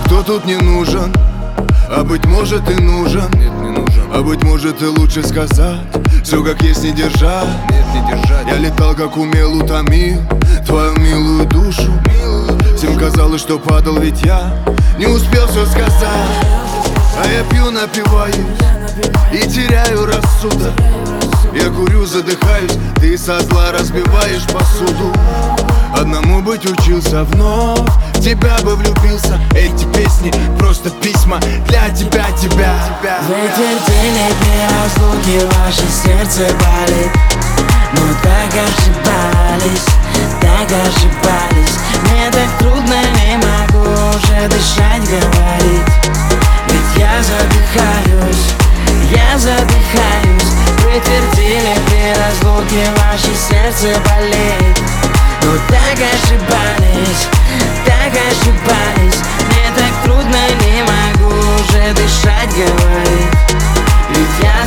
никто тут не нужен, а быть может и нужен. Нет, не нужен. А быть может и лучше сказать все как есть, не держать. Нет, не держать. Я летал как умел, утомил твою милую душу. Всем казалось, что падал, ведь я не успел все сказать. А я пью, напиваюсь и теряю рассудок. Я курю, задыхаюсь, ты со зла разбиваешь посуду. Одному быть учился вновь, в тебя бы влюбился. Эти песни просто письма для тебя. Вы твердили при разлуке, ваше сердце болит. Но так ошибались. Мне так трудно, не могу уже дышать, говорить. Ведь я задыхаюсь. Вы твердили при разлуке, ваше сердце болит. Но так ошибались. Мне так трудно, не могу уже дышать, говорить. Ведь я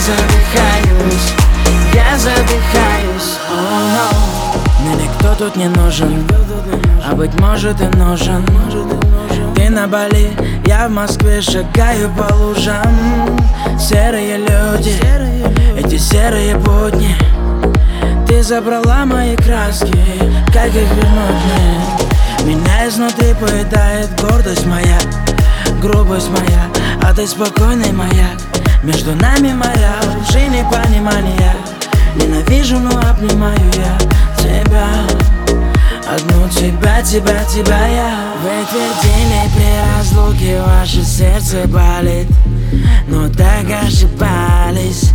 задыхаюсь. Мне никто тут не нужен, а быть может и нужен. Ты на Бали, я в Москве, шагаю по лужам. Серые люди, эти серые будни. Ты забрала мои краски, как их вернуть мне? Меня изнутри поедает гордость моя, грубость моя, а ты спокойный маяк. Между нами моря, лжи, непонимания. Ненавижу, но обнимаю я тебя, одну тебя я. Вы твердили при разлуке, ваше сердце болит. Но так ошибались.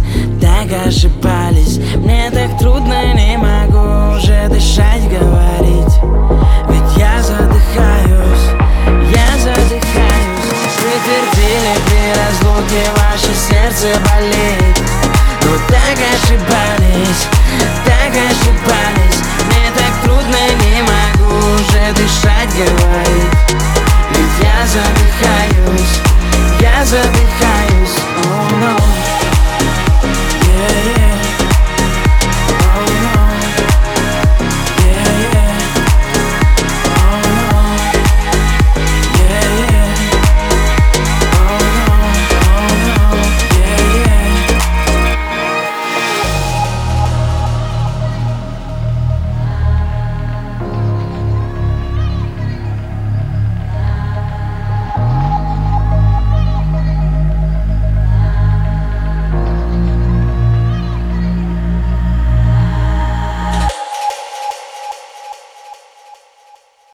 Мне так трудно, не могу уже дышать, говорить. Ведь я задыхаюсь. Вы твердили при разлуке, ваше сердце болит. Но так ошибались. Мне так трудно, не могу уже дышать, говорить. Ведь я задыхаюсь.